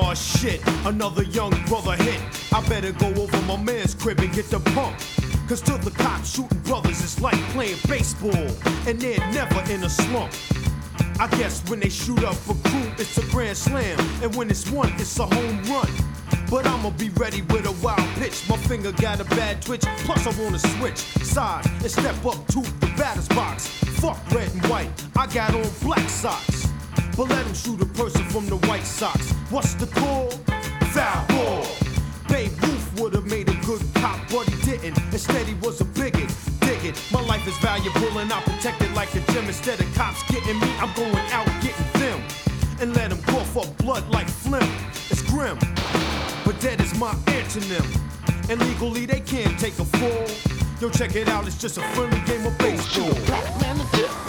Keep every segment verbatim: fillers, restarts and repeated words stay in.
Oh shit, another young brother hit. I better go over my man's crib and get the pump. Cause to the cops, shooting brothers is like playing baseball, and they're never in a slump. I guess when they shoot up a crew, it's a grand slam, and when it's one, it's a home run. But I'ma be ready with a wild pitch. My finger got a bad twitch, plus I wanna switch sides and step up to the batter's box. Fuck red and white, I got on black socks. But let him shoot a person from the White Sox. What's the call? Foul ball. Babe Ruth would've made a good cop, but he didn't. Instead he was a bigot. Dig it, my life is valuable and I protect it like a gem. Instead of cops getting me, I'm going out getting them. And let them cough up blood like phlegm. It's grim, but dead is my antonym. And legally they can't take a fall. Yo, check it out, it's just a friendly game of baseball. Black man to death.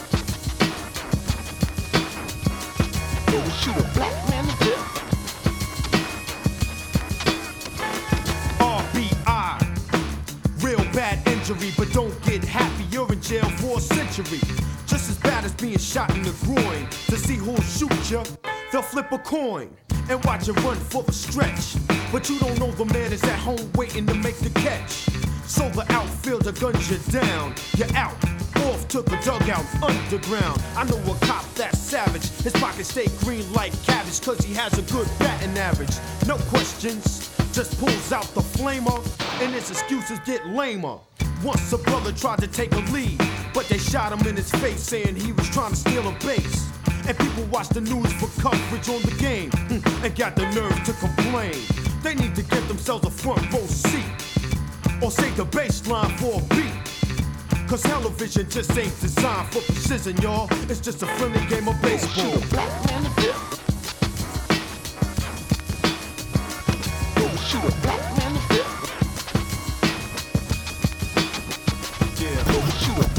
Shoot a black man to death. R B I, real bad injury, but don't get happy, you're in jail for a century. Just as bad as being shot in the groin. To see who'll shoot ya, they'll flip a coin and watch you run for the stretch. But you don't know the man is at home waiting to make the catch. So the outfielder guns you down, you're out. Off to the dugout, underground. I know a cop that's savage. His pockets stay green like cabbage, cause he has a good batting average. No questions, just pulls out the flamer, and his excuses get lamer. Once a brother tried to take a lead, but they shot him in his face, saying he was trying to steal a base. And people watch the news for coverage on the game, and got the nerve to complain. They need to give themselves a front row seat, or save the baseline for a beat. Cause television just ain't designed for precision, y'all. It's just a friendly game of baseball. Shoot a black man to death. Shoot a black man to death. Yeah. Shoot a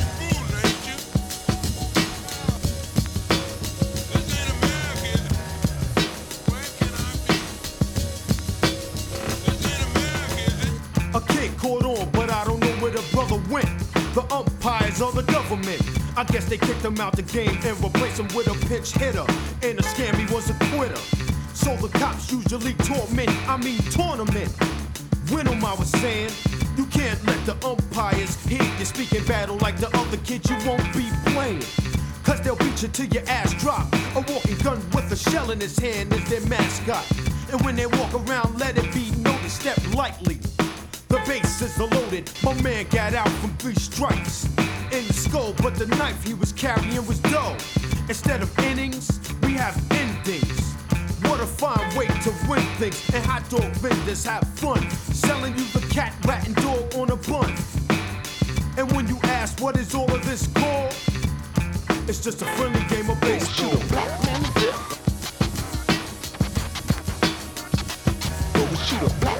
A kid caught on, but I don't know where the brother went. The umpires or the government, I guess they kicked him out the game and replaced him with a pinch hitter. And the scammy was a quitter. So the cops usually torment, I mean tournament. Win 'em, I was saying. You can't let the umpires hear you speaking battle like the other kid, you won't be playing. Cause they'll beat you till your ass drop. A walking gun with a shell in his hand is their mascot. And when they walk around, let it be noticed, step lightly. The bases are loaded, my man got out from three strikes in the skull, but the knife he was carrying was dull. Instead of innings, we have endings. What a fine way to win things, and hot dog vendors have fun, selling you the cat, rat, and dog on a bun. And when you ask what is all of this called, it's just a friendly game of baseball. shoot a black man to death. Shoot a black